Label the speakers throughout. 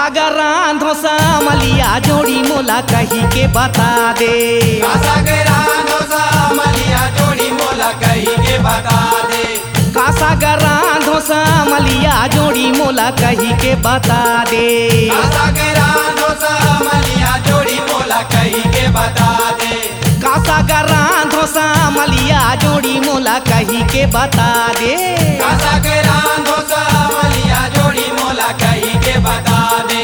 Speaker 1: सागर रांधो सामलिया जोड़ी मोला कही के बता दे।
Speaker 2: सागर रांधो सामलिया जोड़ी मोला कही के बता दे।
Speaker 1: सागर रांधो सामलिया जोड़ी मोला कही के बता दे।
Speaker 2: सागर रांधो सामलिया जोड़ी मोला कही के बता दे।
Speaker 1: सागर रांधो सामलिया जोड़ी मोला कही के बता दे।
Speaker 2: सागर रांधो सामलिया जोड़ी मोला कही के बता दे।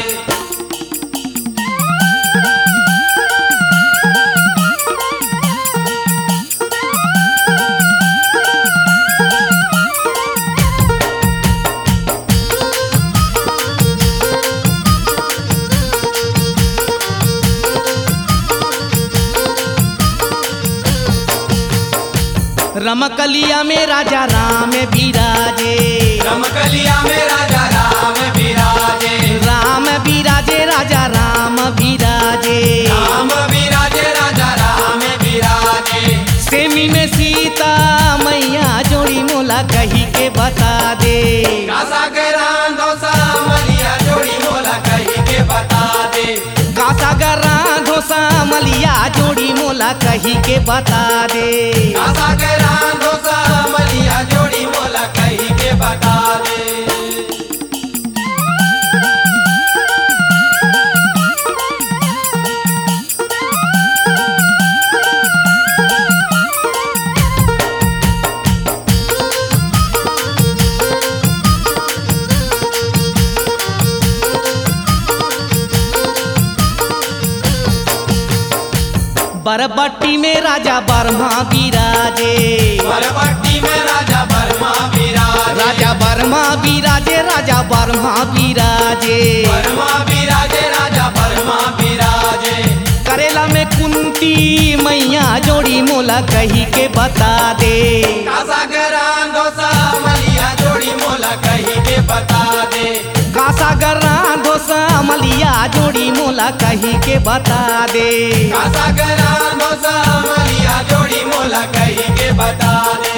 Speaker 1: रमकलिया में राजा राम बिराजे।
Speaker 2: रमकलिया में राजा राम बिराजे।
Speaker 1: राम बिराजे राजा राम बिराजे।
Speaker 2: राम बिराजे राजा राम बिराजे।
Speaker 1: सेमी में सीता मैया जोड़ी मोला कही के बता दे।
Speaker 2: सागर रांधो सामलिया जोड़ी मोला कही के बता दे।
Speaker 1: सागर रांधो सामलिया जोड़ी मोला कही के बता दे।
Speaker 2: सागर रांधो सामलिया जोड़ी मोला कही के बता दे।
Speaker 1: बरबट्टी में राजा बर्मा बिराजे।
Speaker 2: बरबट्टी में राजा बर्मा बिराजे।
Speaker 1: राजा बर्मा बिराजे राजा बर्मा बिराजे।
Speaker 2: बर्मा बिराजे राजा बर्मा बिराजे।
Speaker 1: करेला में कुंती मैया जोड़ी मोला कही के बता दे।
Speaker 2: सागर रांधो सामलिया जोड़ी मोला कही के बता दे।
Speaker 1: सागर रांधो सामलिया जोड़ी मोला कही के बता दे।
Speaker 2: सागर रांधो सामलिया जोड़ी मोला कही के बता दे।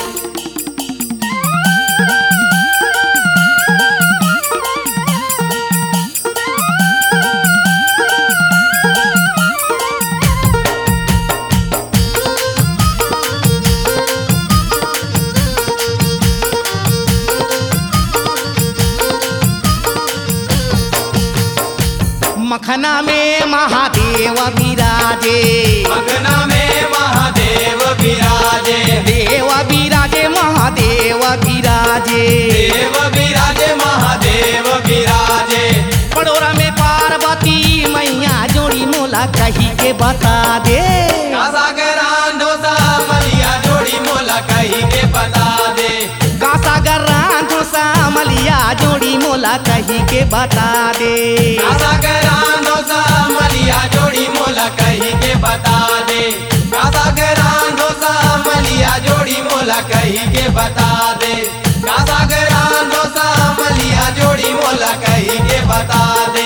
Speaker 1: मखना में महादेव बिराजे।
Speaker 2: मखना में महादेव बिराजे।
Speaker 1: देव बिराजे महादेव बिराजे।
Speaker 2: देव बिराजे महादेव बिराजे।
Speaker 1: पड़ोरा में पार्वती मैया जोड़ी मोला कही के बता दे।
Speaker 2: सागर रांधो सामलिया जोड़ी मोला कही के बता दे।
Speaker 1: सागर रांधो सामलिया जोड़ी मोला कही के बता दे।
Speaker 2: सागर रांधो सामलिया जोड़ी मोला कही के बता दे। सागर रांधो सामलिया जोड़ी मोला कही के बता दे। सागर रांधो सामलिया जोड़ी मोला कही के बता दे।